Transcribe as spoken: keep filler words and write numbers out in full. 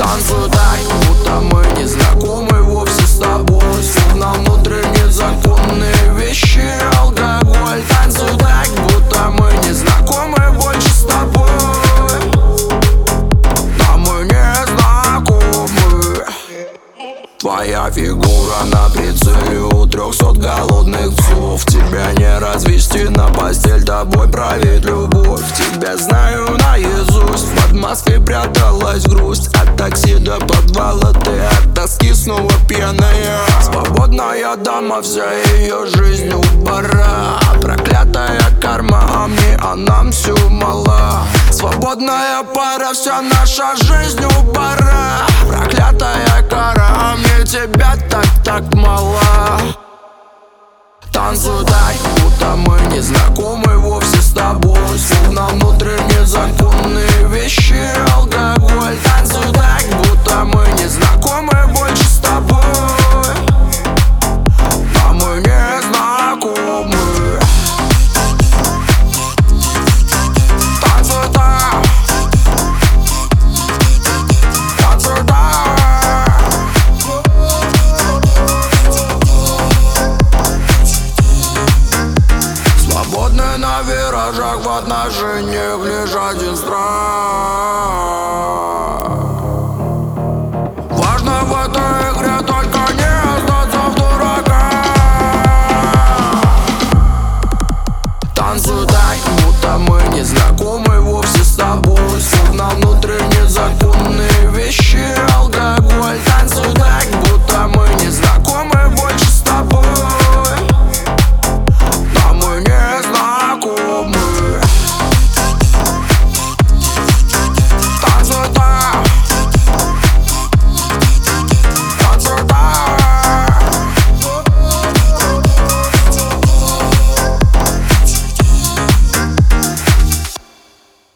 Танцуй так, будто мы не знакомы вовсе с тобой. Словно внутренние законные вещи, алкоголь. Танцуй так, будто мы не знакомы больше с тобой. Да мы не знакомы. Твоя фигура на прицеле у трехсот голодных псов. Тебя не развести на постель, тобой правит любовь. Тебя знаю наизусть, под маской пряталась грусть. От такси до подвала ты от тоски снова пьяная. Свободная дама, вся ее жизнь у бара. Проклятая карма, а мне она все мала. Свободная пара, вся наша жизнь у бара.